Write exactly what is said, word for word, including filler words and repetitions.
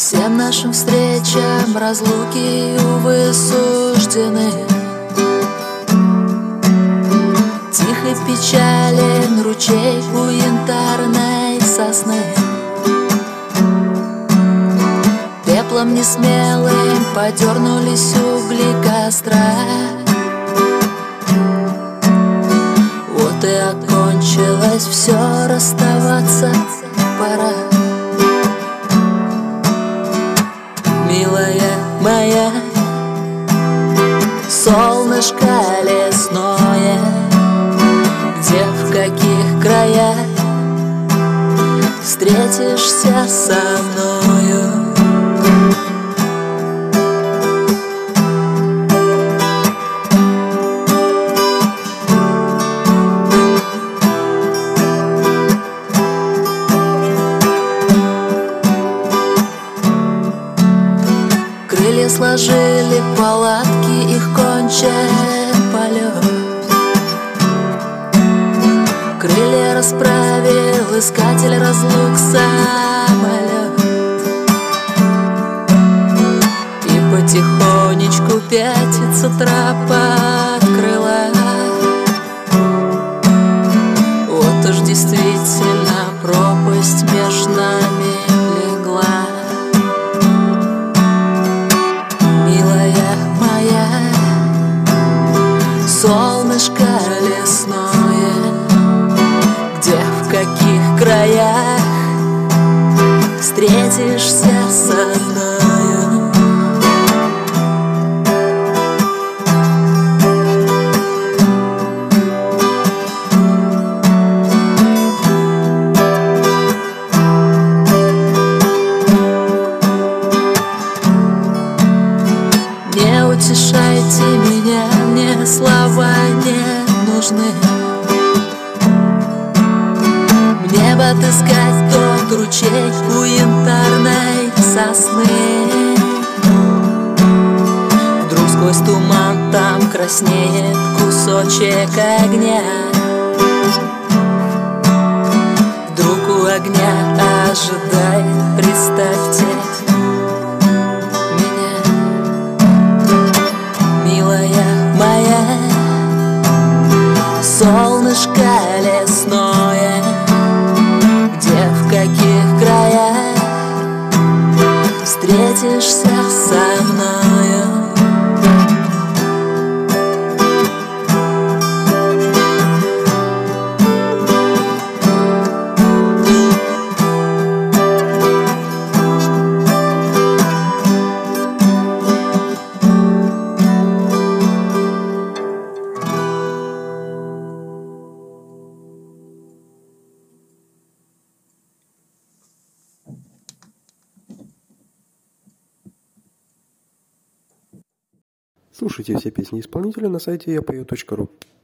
Всем нашим встречам разлуки, увы, суждены. Тихо печален ручей у янтарной сосны. Пеплом несмелым подернулись угли костра. Вот и окончилось все, расставаться пора. Милая моя, солнышко лесное, где, в каких краях встретишься со мною? Крылья сложили палатки, их кончен полет. Крылья расправил искатель разлук самолет. И потихонечку пятится тропа от крыла. Вот уж действительно пропасть меж нами легла. Милая моя, солнышко лесное, где, в каких краях встретишься со мною? Не утешайте меня, мне слова не нужны. Мне бы отыскать тот ручей у янтарной сосны. Вдруг сквозь туман там краснеет кусочек огня. Вдруг у огня ожидает, представьте, солнышко лесное, где, в каких краях встретишься со мною? Слушайте все песни исполнителя на сайте я пою точка ру.